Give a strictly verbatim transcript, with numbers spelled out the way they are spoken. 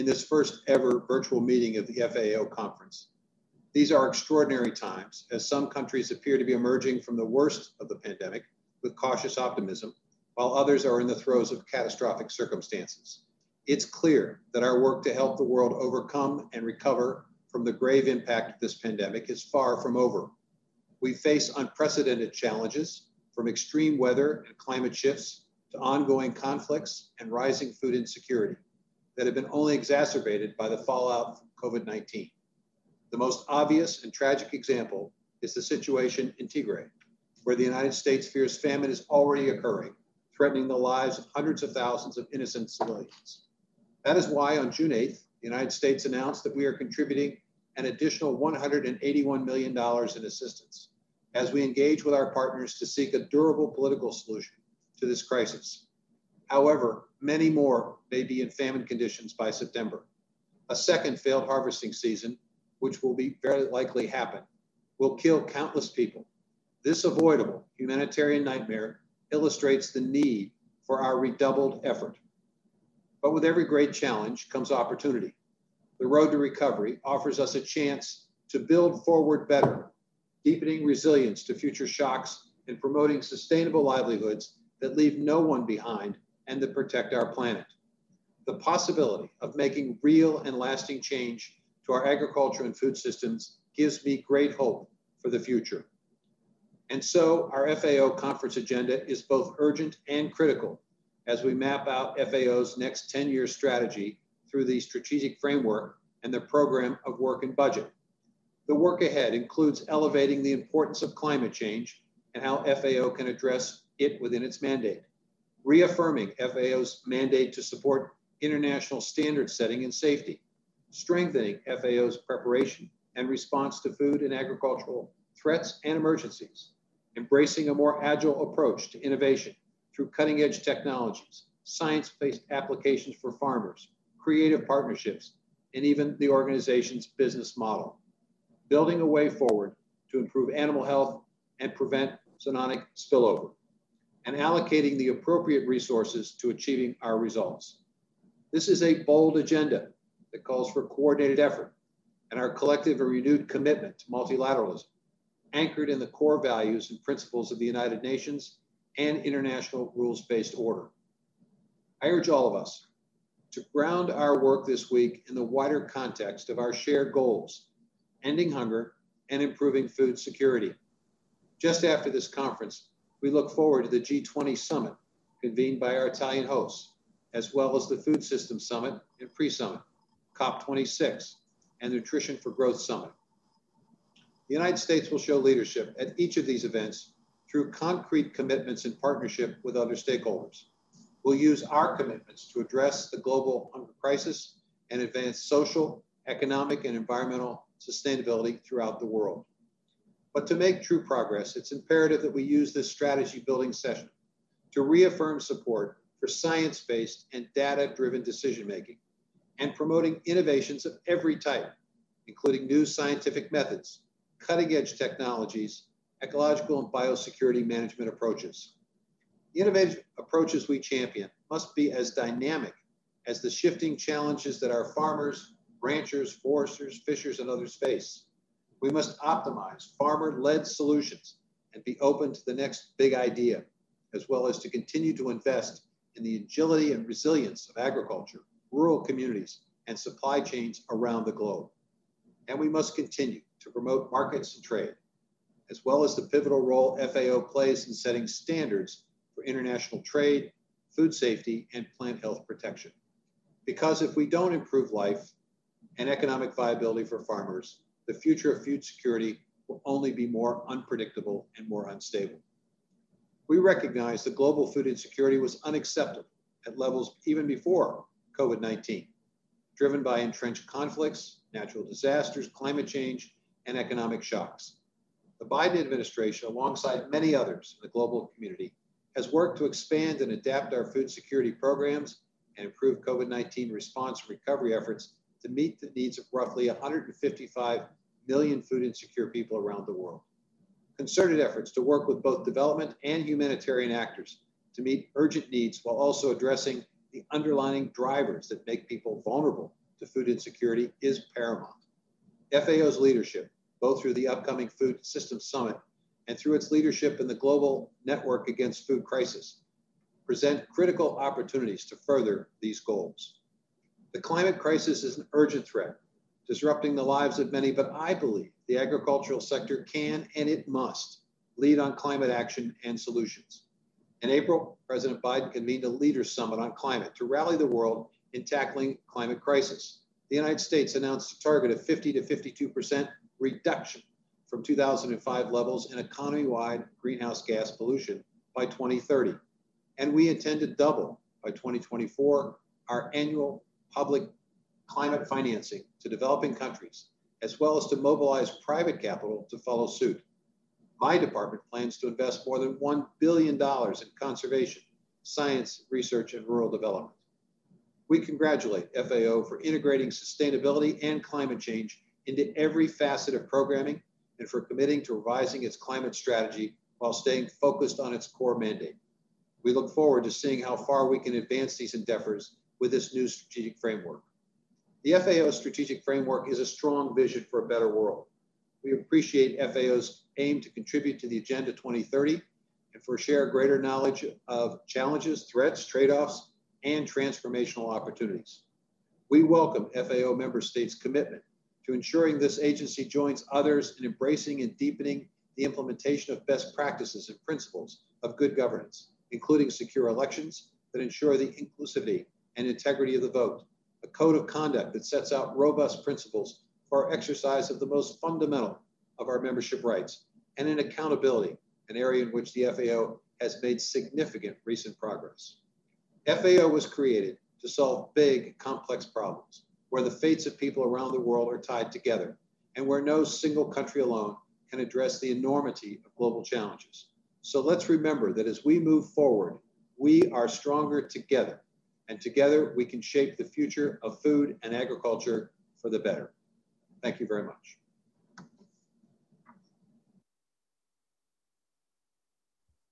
in this first ever virtual meeting of the F A O conference. These are extraordinary times, as some countries appear to be emerging from the worst of the pandemic with cautious optimism, while others are in the throes of catastrophic circumstances. It's clear that our work to help the world overcome and recover from the grave impact of this pandemic is far from over. We face unprecedented challenges, from extreme weather and climate shifts to ongoing conflicts and rising food insecurity that have been only exacerbated by the fallout from COVID nineteen. The most obvious and tragic example is the situation in Tigray, where the United States fears famine is already occurring, threatening the lives of hundreds of thousands of innocent civilians. That is why on June eighth, the United States announced that we are contributing an additional one hundred eighty-one million dollars in assistance as we engage with our partners to seek a durable political solution to this crisis. However, many more may be in famine conditions by September. A second failed harvesting season, which will be very likely happen, will kill countless people. This avoidable humanitarian nightmare illustrates the need for our redoubled effort. But with every great challenge comes opportunity. The road to recovery offers us a chance to build forward better, deepening resilience to future shocks and promoting sustainable livelihoods that leave no one behind and that protect our planet. The possibility of making real and lasting change to our agriculture and food systems gives me great hope for the future. And so our F A O conference agenda is both urgent and critical as we map out F A O's next ten-year strategy through the strategic framework and the program of work and budget. The work ahead includes elevating the importance of climate change and how F A O can address it within its mandate, reaffirming F A O's mandate to support international standard setting and safety, strengthening F A O's preparation and response to food and agricultural threats and emergencies, embracing a more agile approach to innovation through cutting-edge technologies, science-based applications for farmers, creative partnerships, and even the organization's business model, building a way forward to improve animal health and prevent zoonotic spillover, and allocating the appropriate resources to achieving our results. This is a bold agenda that calls for coordinated effort and our collective and renewed commitment to multilateralism, anchored in the core values and principles of the United Nations and international rules-based order. I urge all of us to ground our work this week in the wider context of our shared goals, ending hunger and improving food security. Just after this conference, we look forward to the G twenty summit convened by our Italian hosts, as well as the Food Systems Summit and Pre-Summit, COP twenty-six, and Nutrition for Growth Summit. The United States will show leadership at each of these events through concrete commitments in partnership with other stakeholders. We'll use our commitments to address the global hunger crisis and advance social, economic, and environmental sustainability throughout the world. But to make true progress, it's imperative that we use this strategy building session to reaffirm support for science-based and data-driven decision-making and promoting innovations of every type, including new scientific methods, cutting-edge technologies, ecological and biosecurity management approaches. The innovative approaches we champion must be as dynamic as the shifting challenges that our farmers, ranchers, foresters, fishers, and others face. We must optimize farmer-led solutions and be open to the next big idea, as well as to continue to invest in the agility and resilience of agriculture, rural communities, and supply chains around the globe. And we must continue to promote markets and trade, as well as the pivotal role F A O plays in setting standards for international trade, food safety, and plant health protection. Because if we don't improve life and economic viability for farmers, the future of food security will only be more unpredictable and more unstable. We recognize that global food insecurity was unacceptable at levels even before COVID nineteen, driven by entrenched conflicts, natural disasters, climate change, and economic shocks. The Biden administration, alongside many others in the global community, has worked to expand and adapt our food security programs and improve COVID nineteen response and recovery efforts to meet the needs of roughly one hundred fifty-five million food insecure people around the world. Concerted efforts to work with both development and humanitarian actors to meet urgent needs while also addressing the underlying drivers that make people vulnerable to food insecurity is paramount. F A O's leadership, both through the upcoming Food Systems Summit and through its leadership in the Global Network Against Food Crisis, present critical opportunities to further these goals. The climate crisis is an urgent threat, disrupting the lives of many, but I believe the agricultural sector can and it must lead on climate action and solutions. In April, President Biden convened a Leaders Summit on climate to rally the world in tackling climate crisis. The United States announced a target of fifty to fifty-two percent reduction from two thousand five levels in economy-wide greenhouse gas pollution by twenty thirty. And we intend to double by twenty twenty-four our annual public climate financing to developing countries, as well as to mobilize private capital to follow suit. My department plans to invest more than one billion dollars in conservation, science, research, and rural development. We congratulate F A O for integrating sustainability and climate change into every facet of programming and for committing to revising its climate strategy while staying focused on its core mandate. We look forward to seeing how far we can advance these endeavors with this new strategic framework. The F A O strategic framework is a strong vision for a better world. We appreciate F A O's aim to contribute to the Agenda twenty thirty and for share greater knowledge of challenges, threats, trade-offs, and transformational opportunities. We welcome F A O member states' commitment to ensuring this agency joins others in embracing and deepening the implementation of best practices and principles of good governance, including secure elections that ensure the inclusivity and integrity of the vote, a code of conduct that sets out robust principles for our exercise of the most fundamental of our membership rights, and in accountability, an area in which the F A O has made significant recent progress. F A O was created to solve big, complex problems where the fates of people around the world are tied together and where no single country alone can address the enormity of global challenges. So let's remember that as we move forward, we are stronger together, and together we can shape the future of food and agriculture for the better. Thank you very much.